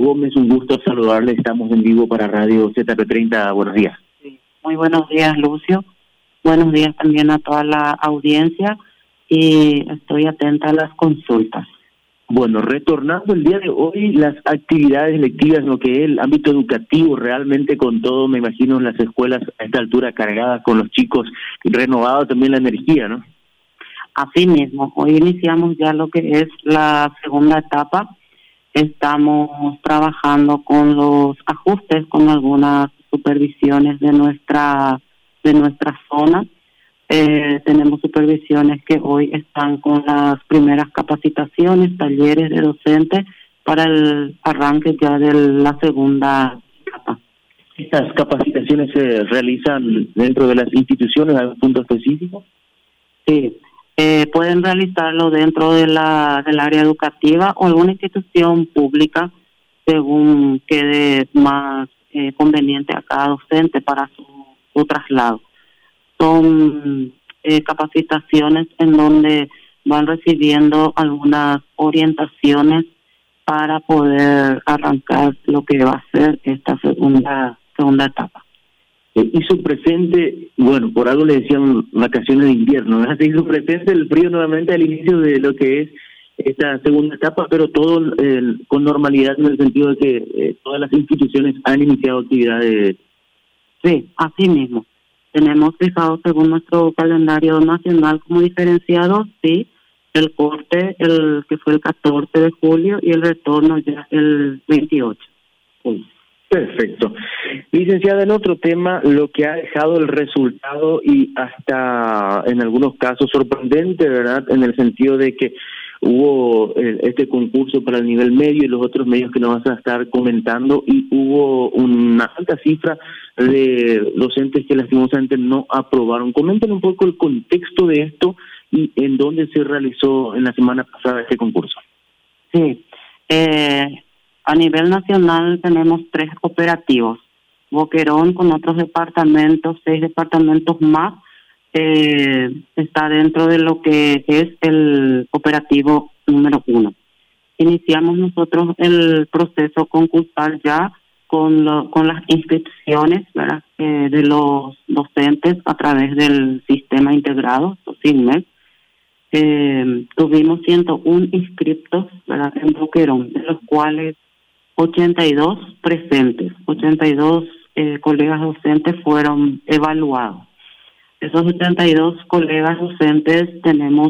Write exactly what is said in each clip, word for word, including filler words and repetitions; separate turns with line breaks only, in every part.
Gómez, un gusto saludarle. Estamos en vivo para Radio Z P treinta. Buenos días.
Sí. Muy buenos días, Lucio. Buenos días también a toda la audiencia y estoy atenta a las consultas.
Bueno, retornando el día de hoy, las actividades lectivas, lo que es el ámbito educativo, realmente con todo, me imagino, en las escuelas a esta altura cargadas con los chicos, renovado también la energía, ¿no?
Así mismo, hoy iniciamos ya lo que es la segunda etapa. Estamos trabajando con los ajustes, con algunas supervisiones de nuestra de nuestra zona. Eh, tenemos supervisiones que hoy están con las primeras capacitaciones, talleres de docentes para el arranque ya de la segunda etapa.
¿Estas capacitaciones se realizan dentro de las instituciones, algún punto específico?
Sí, eh, pueden realizarlo dentro de la del área educativa o alguna institución pública, según quede más eh, conveniente a cada docente para su, su traslado. Son eh, capacitaciones en donde van recibiendo algunas orientaciones para poder arrancar lo que va a ser esta segunda segunda etapa.
Eh, hizo presente, bueno, por algo le decían vacaciones de invierno, ¿verdad? Se hizo presente el frío nuevamente al inicio de lo que es esta segunda etapa, pero todo eh, con normalidad, en el sentido de que eh, todas las instituciones han iniciado actividades.
Sí, así mismo. Tenemos fijado, según nuestro calendario nacional, como diferenciado, sí, el corte, el que fue el catorce de julio, y el retorno ya el veintiocho. Sí.
Perfecto. Licenciada, en otro tema, lo que ha dejado el resultado y hasta en algunos casos sorprendente, ¿verdad? En el sentido de que hubo eh, este concurso para el nivel medio y los otros medios que nos vas a estar comentando, y hubo una alta cifra de docentes que lastimosamente no aprobaron. Comenten un poco el contexto de esto y en dónde se realizó en la semana pasada este concurso.
Sí, eh, a nivel nacional tenemos tres operativos. Boquerón, con otros departamentos, seis departamentos más, eh, está dentro de lo que es el operativo número uno. Iniciamos nosotros el proceso concursal ya con lo, con las inscripciones, ¿verdad? Eh, de los docentes a través del sistema integrado, SIGMED. Eh, tuvimos ciento uno inscriptos, ¿verdad?, en Boquerón, de los cuales ochenta y dos presentes, ochenta y dos eh, colegas docentes fueron evaluados. Esos ochenta y dos colegas docentes tenemos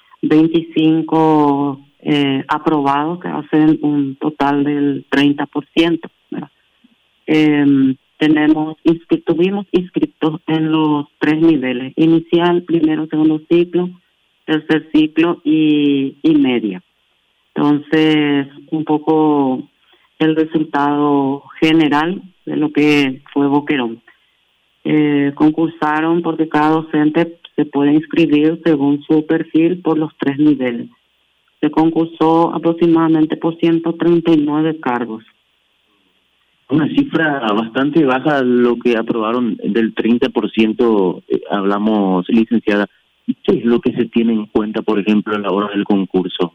veinticinco eh, aprobados, que hacen un total del treinta por ciento, ¿verdad? Eh, tenemos inscri- tuvimos inscritos en los tres niveles: inicial, primero, segundo ciclo, tercer ciclo y, y media. Entonces, un poco el resultado general de lo que fue Boquerón. Eh, concursaron porque cada docente se puede inscribir según su perfil por los tres niveles. Se concursó aproximadamente por ciento treinta y nueve cargos.
Una cifra bastante baja, lo que aprobaron del treinta por ciento, eh, hablamos, licenciada. ¿Qué es lo que se tiene en cuenta, por ejemplo, a la hora del concurso?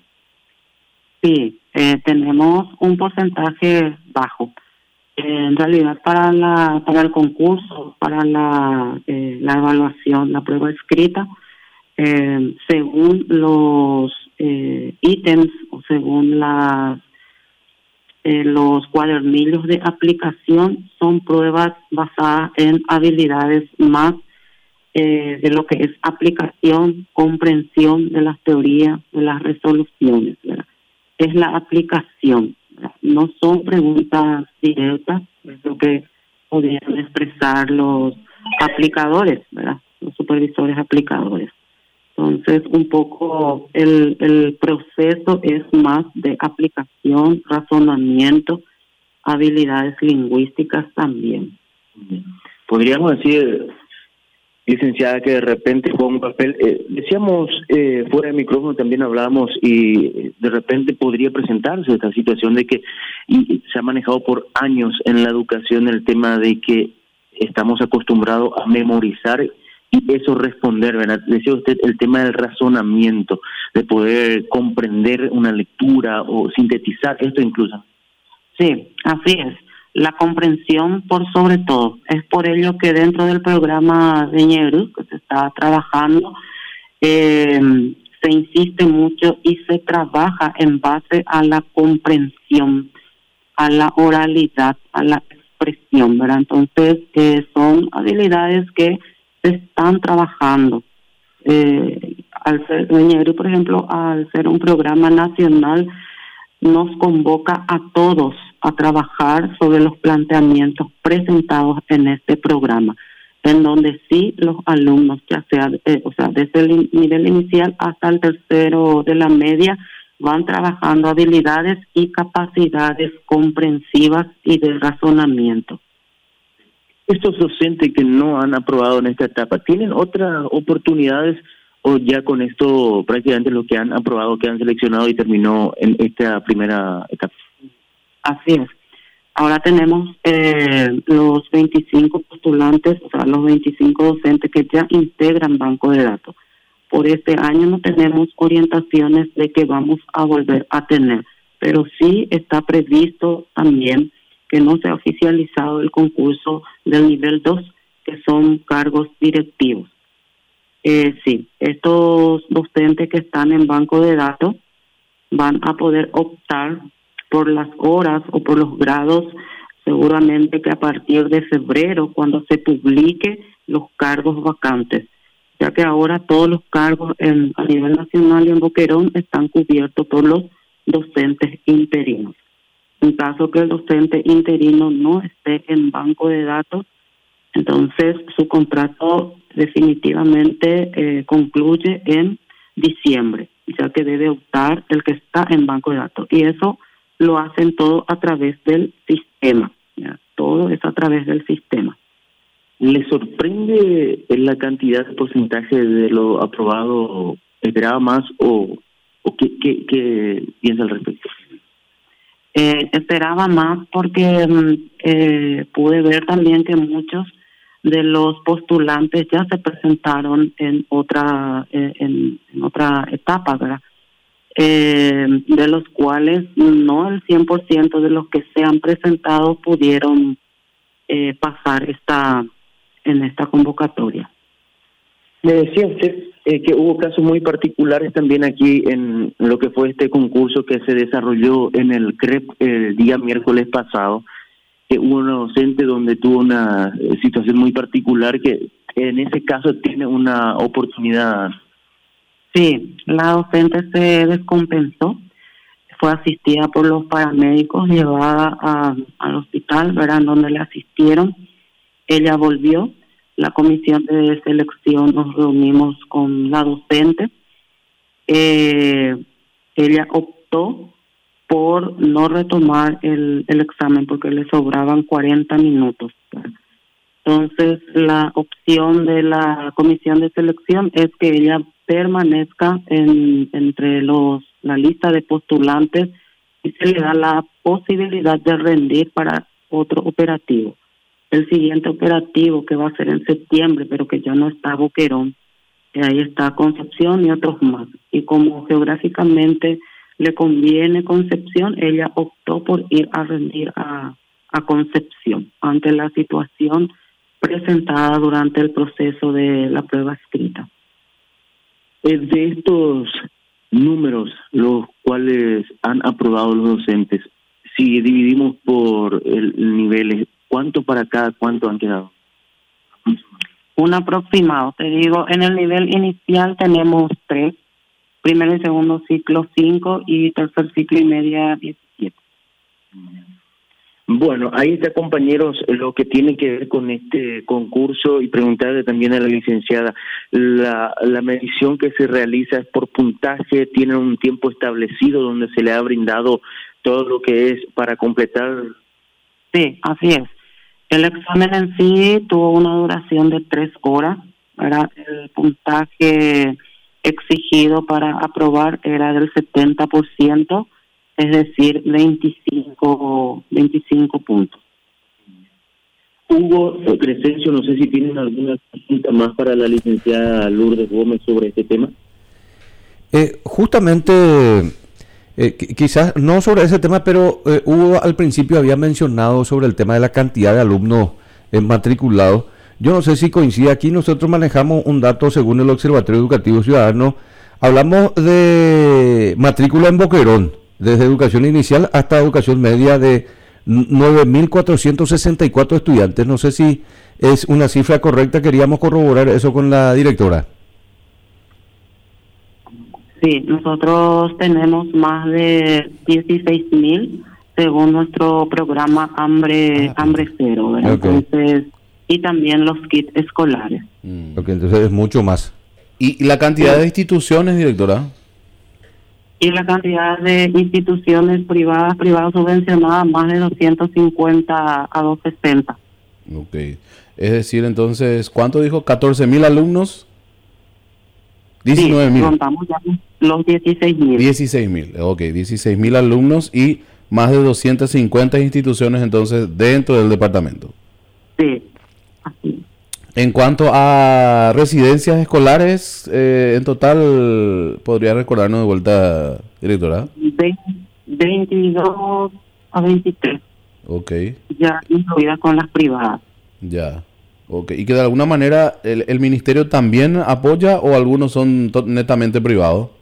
Sí, eh, tenemos un porcentaje bajo. Eh, en realidad, para la para el concurso, para la eh, la evaluación, la prueba escrita, eh, según los eh, ítems o según las eh, los cuadernillos de aplicación, son pruebas basadas en habilidades más eh, de lo que es aplicación, comprensión de las teorías, de las resoluciones, ¿verdad? Es la aplicación, ¿verdad? No son preguntas directas, es lo que podrían expresar los aplicadores, ¿verdad? Los supervisores aplicadores. Entonces, un poco el, el proceso es más de aplicación, razonamiento, habilidades lingüísticas también.
Podríamos decir, licenciada, que de repente juega un papel, eh, decíamos eh, fuera de micrófono, también hablábamos, y de repente podría presentarse esta situación de que y, y se ha manejado por años en la educación el tema de que estamos acostumbrados a memorizar y eso responder, ¿verdad? Decía usted el tema del razonamiento, de poder comprender una lectura o sintetizar esto incluso.
Sí, así es. La comprensión por sobre todo. Es por ello que dentro del programa de Ñebrus que se está trabajando, eh, se insiste mucho y se trabaja en base a la comprensión, a la oralidad, a la expresión, ¿verdad? Entonces, eh, son habilidades que se están trabajando. Eh, al ser, Ñebrus, por ejemplo, al ser un programa nacional, nos convoca a todos a trabajar sobre los planteamientos presentados en este programa, en donde sí los alumnos, ya sea, eh, o sea, desde el nivel inicial hasta el tercero de la media, van trabajando habilidades y capacidades comprensivas y de razonamiento.
Estos docentes que no han aprobado en esta etapa, ¿tienen otras oportunidades o ya con esto prácticamente lo que han aprobado, que han seleccionado y terminó en esta primera etapa?
Así es. Ahora tenemos eh, los veinticinco postulantes, o sea, los veinticinco docentes que ya integran banco de datos. Por este año no tenemos orientaciones de que vamos a volver a tener, pero sí está previsto también que no se ha oficializado el concurso del nivel dos, que son cargos directivos. Eh, sí, estos docentes que están en banco de datos van a poder optar por las horas o por los grados, seguramente que a partir de febrero, cuando se publique los cargos vacantes, ya que ahora todos los cargos en, a nivel nacional y en Boquerón están cubiertos por los docentes interinos. En caso que el docente interino no esté en banco de datos, entonces su contrato definitivamente eh, concluye en diciembre, ya que debe optar el que está en banco de datos. Y eso lo hacen todo a través del sistema, ¿ya? Todo es a través del sistema.
¿Le sorprende la cantidad de porcentaje de lo aprobado? ¿Esperaba más o, o qué, qué, qué piensa al respecto?
Eh, esperaba más porque eh, pude ver también que muchos de los postulantes ya se presentaron en otra eh, en, en otra etapa, ¿verdad? Eh, de los cuales no el cien por ciento de los que se han presentado pudieron eh, pasar esta en esta convocatoria.
Me decía usted eh, que hubo casos muy particulares también aquí en lo que fue este concurso que se desarrolló en el C R E P el día miércoles pasado, que hubo una docente donde tuvo una eh, situación muy particular que en ese caso tiene una oportunidad.
Sí, la docente se descompensó, fue asistida por los paramédicos, llevada a, al hospital, ¿verdad?, donde le asistieron. Ella volvió, la comisión de selección nos reunimos con la docente. Eh, ella optó por no retomar el, el examen porque le sobraban cuarenta minutos. Entonces, la opción de la comisión de selección es que ella permanezca en entre los la lista de postulantes y se le da la posibilidad de rendir para otro operativo. El siguiente operativo, que va a ser en septiembre, pero que ya no está Boquerón, ahí está Concepción y otros más. Y como geográficamente le conviene Concepción, ella optó por ir a rendir a, a Concepción ante la situación presentada durante el proceso de la prueba escrita.
De estos números, los cuales han aprobado los docentes, si dividimos por el, el nivel, ¿cuánto para cada cuánto han quedado?
Un aproximado, te digo, en el nivel inicial tenemos tres, primero y segundo ciclo cinco y tercer ciclo y media diecisiete.
Bueno, ahí está, compañeros, lo que tiene que ver con este concurso, y preguntarle también a la licenciada, la, la medición que se realiza es por puntaje, tiene un tiempo establecido donde se le ha brindado todo lo que es para completar.
Sí, así es. El examen en sí tuvo una duración de tres horas, ¿verdad? El puntaje exigido para aprobar era del setenta por ciento, es decir, veinticinco, veinticinco puntos.
Hugo Crescencio, no sé si tienen alguna pregunta más para la licenciada Lourdes Gómez sobre este tema.
Eh, justamente Eh, quizás no sobre ese tema, pero eh, Hugo al principio había mencionado sobre el tema de la cantidad de alumnos eh, matriculados. Yo no sé si coincide aquí, nosotros manejamos un dato según el Observatorio Educativo Ciudadano. Hablamos de matrícula en Boquerón, desde educación inicial hasta educación media, de nueve mil cuatrocientos sesenta y cuatro estudiantes. No sé si es una cifra correcta, queríamos corroborar eso con la directora.
Sí, nosotros tenemos más de dieciséis mil según nuestro programa Hambre ah, Hambre Cero, ¿verdad? Okay. Entonces, y también los kits escolares.
Mm. Ok, entonces es mucho más.
¿Y la cantidad de instituciones, directora?
Y la cantidad de instituciones privadas, privadas subvencionadas, más de doscientos cincuenta a doscientos sesenta.
Ok. Es decir, entonces, ¿cuánto dijo? ¿catorce mil alumnos? diecinueve mil.
Sí, contamos ya los dieciséis mil.
dieciséis mil, ok, dieciséis mil alumnos y más de doscientas cincuenta instituciones entonces dentro del departamento.
Sí, así.
En cuanto a residencias escolares, eh, en total, ¿podría recordarnos de vuelta, directora?
veintidós a veintitrés.
Ok.
Ya incluidas con las privadas.
Ya. Ok, y que de alguna manera el, el ministerio también apoya o algunos son to- netamente privados.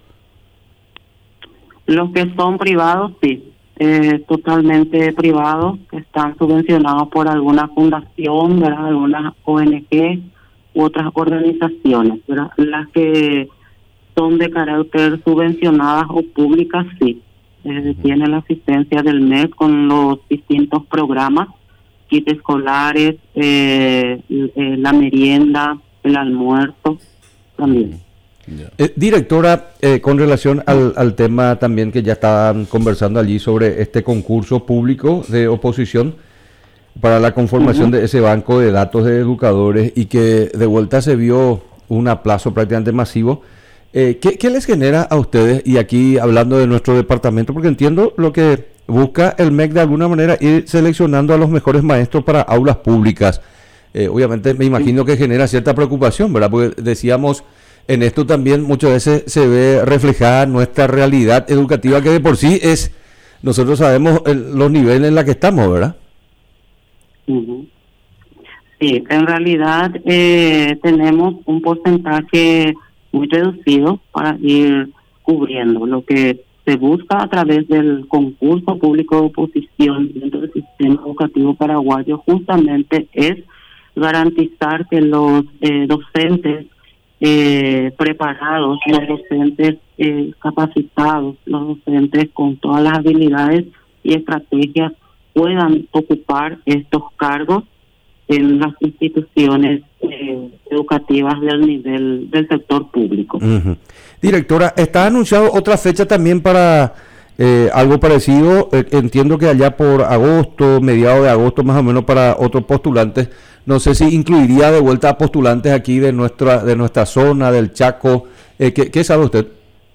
Los que son privados, sí, eh, totalmente privados, que están subvencionados por alguna fundación, ¿verdad? Algunas O N G u otras organizaciones, ¿verdad? Las que son de carácter subvencionadas o públicas, sí, eh, uh-huh. Tienen la asistencia del M E S con los distintos programas, kits escolares, eh, eh, la merienda, el almuerzo, también.
Yeah. Eh, directora, eh, con relación al, al tema también que ya estaban conversando allí sobre este concurso público de oposición para la conformación uh-huh. de ese banco de datos de educadores y que de vuelta se vio un aplazo prácticamente masivo, eh, ¿qué, ¿qué les genera a ustedes? Y aquí hablando de nuestro departamento, porque entiendo lo que busca el M E C de alguna manera, ir seleccionando a los mejores maestros para aulas públicas. Eh, obviamente me imagino que genera cierta preocupación, ¿verdad? Porque decíamos, en esto también muchas veces se ve reflejada nuestra realidad educativa, que de por sí es, nosotros sabemos el, los niveles en los que estamos, ¿verdad?
Uh-huh. Sí, en realidad eh, tenemos un porcentaje muy reducido para ir cubriendo lo que se busca a través del concurso público de oposición dentro del sistema educativo paraguayo. Justamente es garantizar que los eh, docentes eh, preparados, los docentes eh, capacitados, los docentes con todas las habilidades y estrategias puedan ocupar estos cargos en las instituciones eh, educativas del nivel del sector público.
Uh-huh. Directora, ¿está anunciado otra fecha también para eh, algo parecido? Eh, entiendo que allá por agosto, mediados de agosto más o menos, para otros postulantes. No sé si incluiría de vuelta a postulantes aquí de nuestra de nuestra zona, del Chaco. Eh, ¿qué, ¿Qué sabe usted?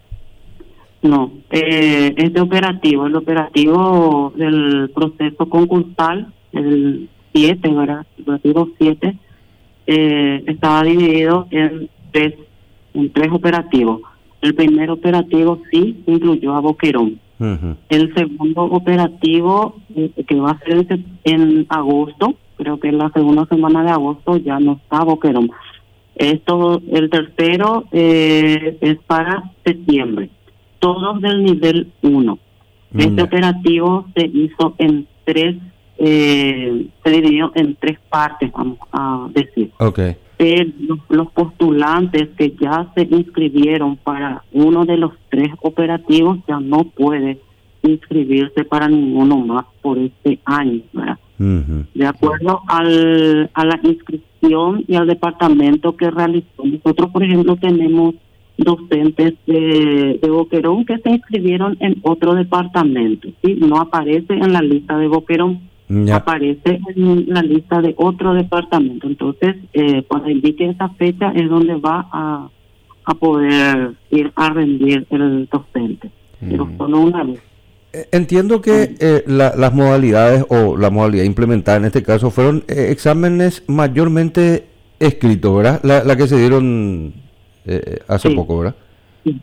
No, eh, este operativo, el operativo del proceso concursal, el siete, ¿verdad? El operativo siete, eh, estaba dividido en tres, en tres operativos. El primer operativo sí incluyó a Boquerón. Uh-huh. El segundo operativo, eh, que va a ser en, en agosto, creo que en la segunda semana de agosto ya no está Boquerón. Esto, el tercero eh, es para septiembre. Todos del nivel uno. Uh-huh. Este operativo se hizo en tres Eh, se dividió en tres partes, vamos a decir.
Okay.
Eh, los, los postulantes que ya se inscribieron para uno de los tres operativos ya no puede inscribirse para ninguno más por este año, ¿verdad? Uh-huh. De acuerdo al, a la inscripción y al departamento que realizó. Nosotros, por ejemplo, tenemos docentes de, de Boquerón que se inscribieron en otro departamento, ¿sí? No aparece en la lista de Boquerón. Ya. Aparece en la lista de otro departamento. Entonces, eh, cuando indique esa fecha es donde va a, a poder ir a rendir el docente. Mm. Pero solo una vez.
Entiendo que eh, la, las modalidades o la modalidad implementada en este caso fueron eh, exámenes mayormente escritos, ¿verdad? La, la que se dieron eh, hace
sí.
poco, ¿verdad?
Sí.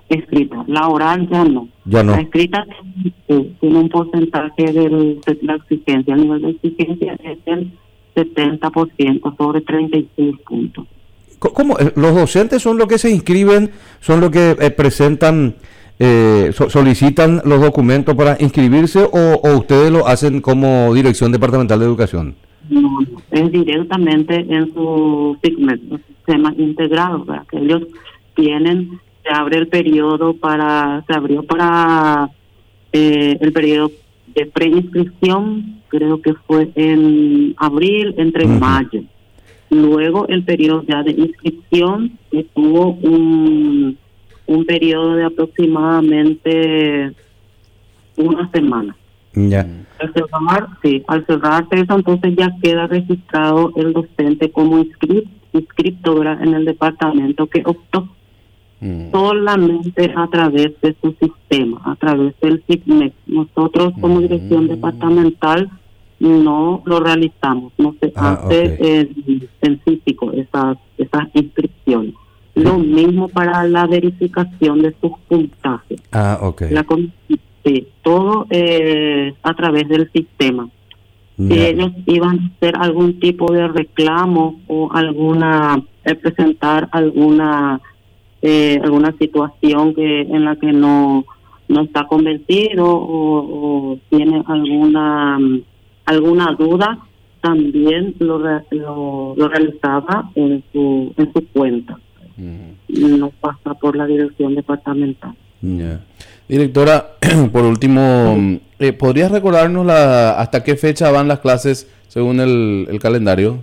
escrita. La oral ya no.
Ya no.
La escrita eh, tiene un porcentaje del, de la exigencia. El nivel de exigencia es el setenta por ciento sobre treinta y seis puntos.
¿Cómo? ¿Los docentes son los que se inscriben, son los que eh, presentan, eh, so, solicitan los documentos para inscribirse o, o ustedes lo hacen como Dirección Departamental de Educación?
No, es directamente en su SIGMED, los sistemas integrados, ¿verdad? Que ellos tienen, se abre el periodo para, se abrió para eh, el periodo de preinscripción, creo que fue en abril, entre uh-huh. mayo. Luego el periodo ya de inscripción, que tuvo un, un periodo de aproximadamente una semana.
Ya.
Al cerrar, sí, al cerrarse eso, entonces ya queda registrado el docente como inscripto, inscripto en el departamento que optó mm. solamente a través de su sistema, a través del SIGMED. Nosotros como mm. dirección departamental no lo realizamos, no se ah, hace okay. en, en físico esas, esas inscripciones. Sí. Lo mismo para la verificación de sus puntajes.
Ah, ok.
La sí, todo eh, a través del sistema. Yeah. Si ellos iban a hacer algún tipo de reclamo o alguna, eh, presentar alguna eh, alguna situación que en la que no, no está convencido o, o tiene alguna alguna duda, también lo, lo, lo realizaba en su en su cuenta. Mm. No pasa por la dirección departamental.
Yeah. Directora, por último, eh, ¿podrías recordarnos la, hasta qué fecha van las clases según el, el calendario?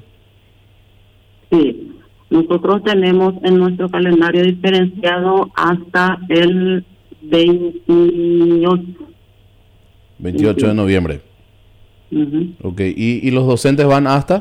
Sí, nosotros tenemos en nuestro calendario diferenciado hasta el veintiocho.
veintiocho de noviembre.
Uh-huh.
Ok, ¿Y, ¿y los docentes van hasta?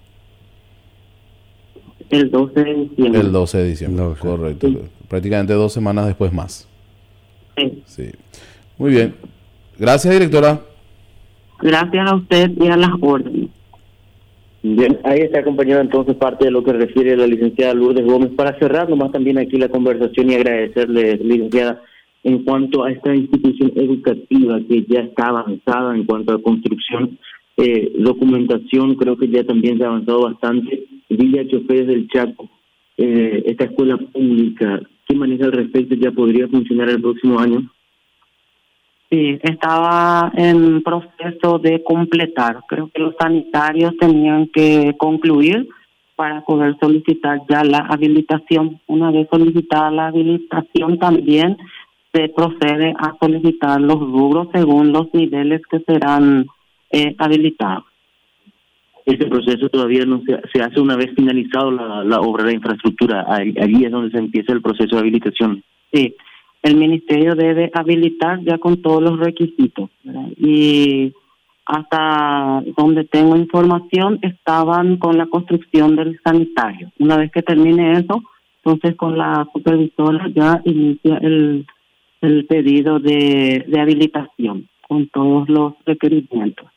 El doce de diciembre.
El doce de diciembre,
doce.
Correcto. Sí. Prácticamente dos semanas después más.
Sí.
Sí. Muy bien. Gracias, directora.
Gracias a usted y a las órdenes.
Bien, ahí está, compañero, entonces parte de lo que refiere la licenciada Lourdes Gómez. Para cerrar nomás también aquí la conversación y agradecerle, licenciada, en cuanto a esta institución educativa que ya está avanzada en cuanto a construcción, eh, documentación, creo que ya también se ha avanzado bastante. Villa Choferes del Chaco, eh, esta escuela pública, ¿qué maneja al respecto? ¿Ya podría funcionar el próximo año?
Sí, estaba en proceso de completar. Creo que los sanitarios tenían que concluir para poder solicitar ya la habilitación. Una vez solicitada la habilitación, también se procede a solicitar los rubros según los niveles que serán eh, habilitados.
Ese proceso todavía no se, se hace una vez finalizado la, la obra de infraestructura. Allí es donde se empieza el proceso de habilitación.
Sí, el ministerio debe habilitar ya con todos los requisitos, ¿verdad? Y hasta donde tengo información estaban con la construcción del sanitario. Una vez que termine eso, entonces con la supervisora ya inicia el, el pedido de, de habilitación con todos los requerimientos.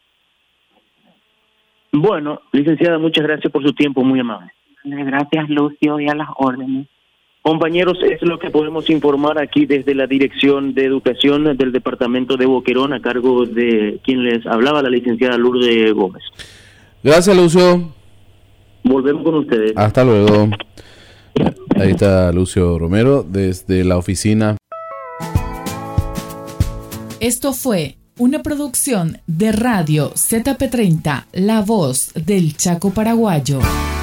Bueno, licenciada, muchas gracias por su tiempo, muy amable.
Gracias, Lucio, y a las órdenes.
Compañeros, es lo que podemos informar aquí desde la Dirección de Educación del Departamento de Boquerón, a cargo de quien les hablaba, la licenciada Lourdes Gómez.
Gracias, Lucio.
Volvemos con ustedes.
Hasta luego. Ahí está Lucio Romero desde la oficina.
Esto fue una producción de Radio Z P treinta, La Voz del Chaco Paraguayo.